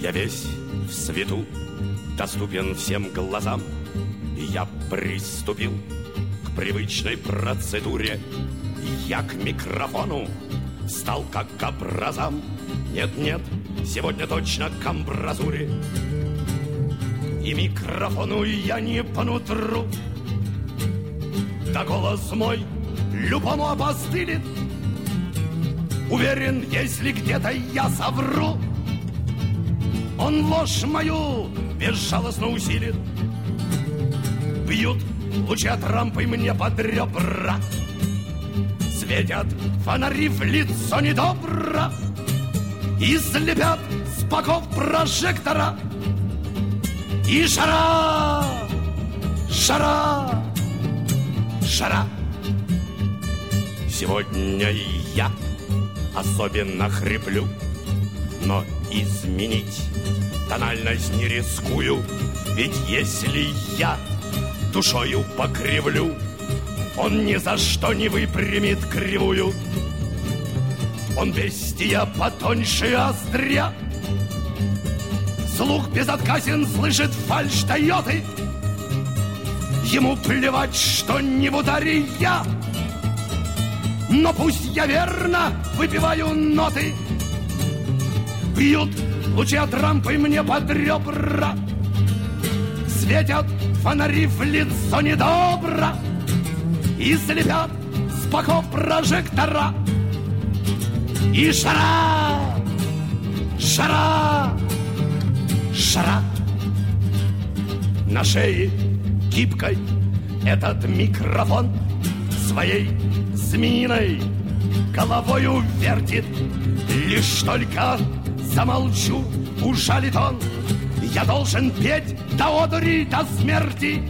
Я весь в свету, доступен всем глазам. И я приступил к привычной процедуре. Я к микрофону стал как к образам. Нет-нет, сегодня точно к амбразуре. И микрофону я не по нутру. Да голос мой любому опостылит. Уверен, если где-то я совру, он ложь мою безжалостно усилит. Бьют лучи от рампы мне под ребра, светят фонари в лицо недобро и слепят с боков прожектора. И жара, жара, жара. Сегодня я особенно хриплю, но изменить тональность не рискую. Ведь если я душою покривлю, он ни за что не выпрямит кривую. Он бестия потоньше остря, слух безотказен, слышит фальшь Тойоты. Ему плевать, что не в ударе я, но пусть я верно выпиваю ноты. Бьют лучи от рампы мне под ребра, светят фонари в лицо недобро и слепят с боков прожектора. И жара, жара, жара. На шее гибкой этот микрофон своей змеиной головою вертит. Лишь только замолчу, ужалит он. Я должен петь до одури, до смерти.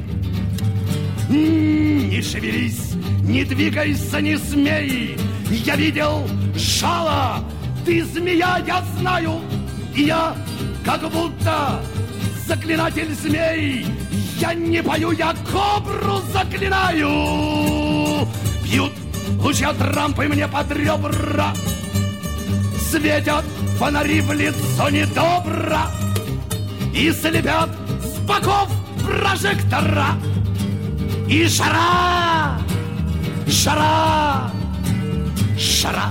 Не шевелись, не двигайся, не смей. Я видел жало, ты змея, я знаю. И я как будто заклинатель змей. Я не пою, я кобру заклинаю. Бьют лучи от рампы мне под ребра, светят фонари в лицо недобро и слепят с боков прожектора. И жара, жара, жара.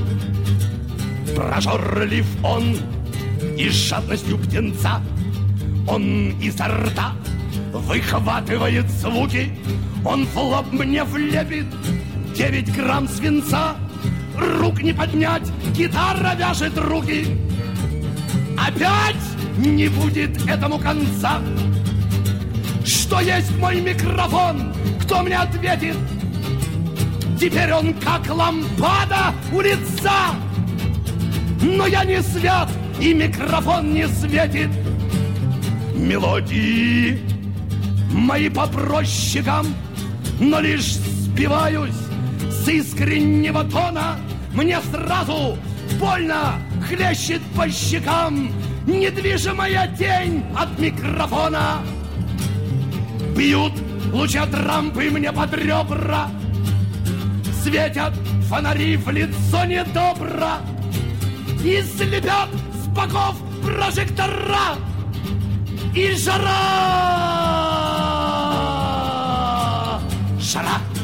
Прожорлив он и с жадностью птенца, он изо рта выхватывает звуки. Он в лоб мне влепит 9 грамм свинца. Рук не поднять, гитара вяжет руки. Опять не будет этому конца. Что есть мой микрофон? Кто мне ответит? Теперь он как лампада у лица. Но я не свят, и микрофон не светит. Мелодии мои по прощикам, но лишь сбиваюсь с искреннего тона. Мне сразу больно хлещет по щекам недвижимая тень от микрофона. Бьют лучи от рампы мне под ребра, светят фонари в лицо недобро и слепят с боков прожектора. И жара, жара.